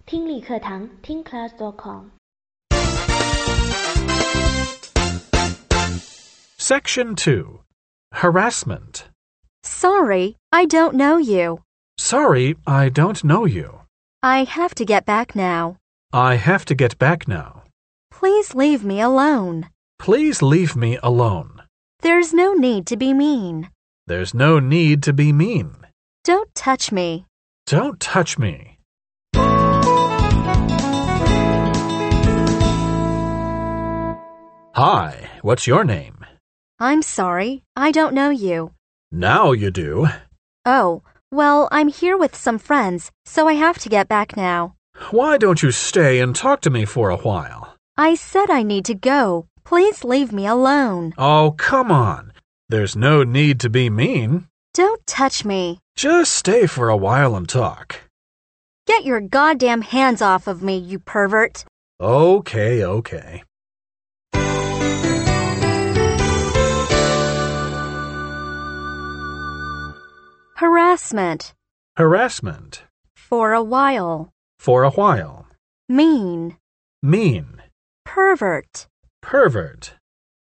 听力课堂听 class.com Section 2. Harassment. Sorry, I don't know you. Sorry, I don't know you. I have to get back now. I have to get back now. Please leave me alone. Please leave me alone. There's no need to be mean. There's no need to be mean. Don't touch me. Don't touch me. Hi, what's your name? I'm sorry, I don't know you. Now you do. Oh, well, I'm here with some friends, so I have to get back now. Why don't you stay and talk to me for a while? I said I need to go. Please leave me alone. Oh, come on. There's no need to be mean. Don't touch me. Just stay for a while and talk. Get your goddamn hands off of me, you pervert. Okay. Harassment. Harassment. For a while. For a while. Mean. Mean. Pervert. Pervert.